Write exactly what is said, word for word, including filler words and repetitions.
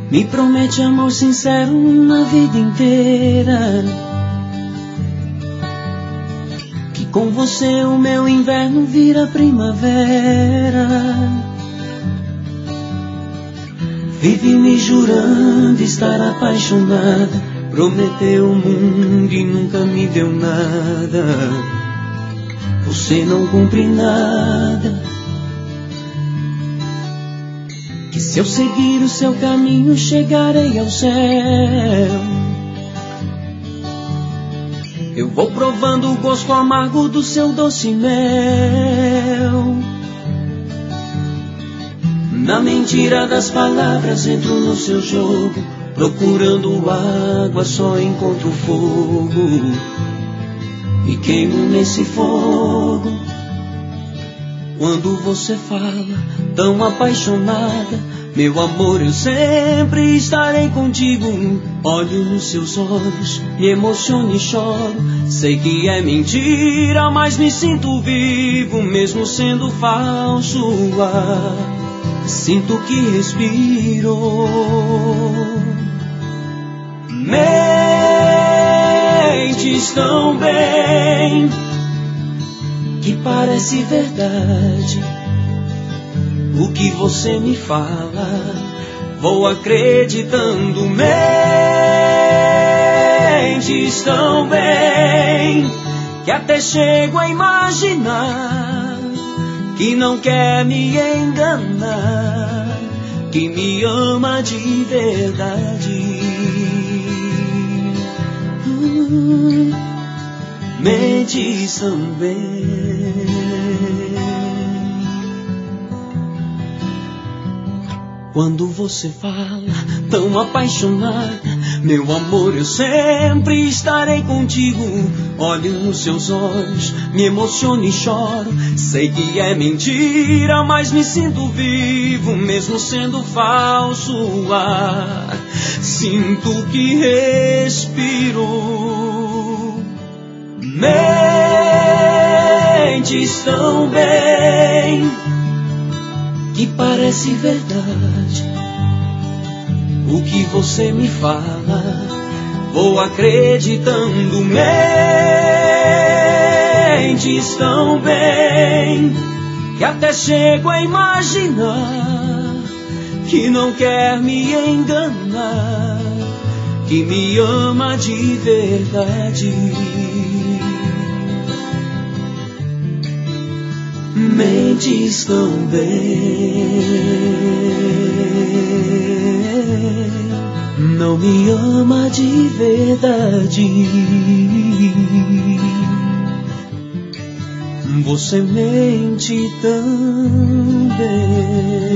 Me promete amor sincero na vida inteira, que com você o meu inverno vira primavera. Vive me jurando estar apaixonada, prometeu o mundo e nunca me deu nada. Você não cumpre nada, que se eu seguir o seu caminho chegarei ao céu. Eu vou provando o gosto amargo do seu doce mel. Na mentira das palavras entro no seu jogo, procurando água só encontro fogo, e queimo nesse fogo. Quando você fala tão apaixonada, meu amor, eu sempre estarei contigo. Olho nos seus olhos, me emociono e choro. Sei que é mentira, mas me sinto vivo, mesmo sendo falso o ar. Sinto que respiro. Mentes tão bem que parece verdade o que você me fala. Vou acreditando. Mentes tão bem que até chego a imaginar que não quer me enganar, que me ama de verdade. Uh, mentes também. Quando você fala tão apaixonada, meu amor, eu sempre estarei contigo. Olho nos seus olhos, me emociono e choro. Sei que é mentira, mas me sinto vivo, mesmo sendo falso o ar. Sinto que respiro. Mentes tão bem que parece verdade o que você me fala. Vou acreditando. Mentes tão bem que até chego a imaginar que não quer me enganar, que me ama de verdade. Mentes tão bem, não me ama de verdade. Você mente tão bem.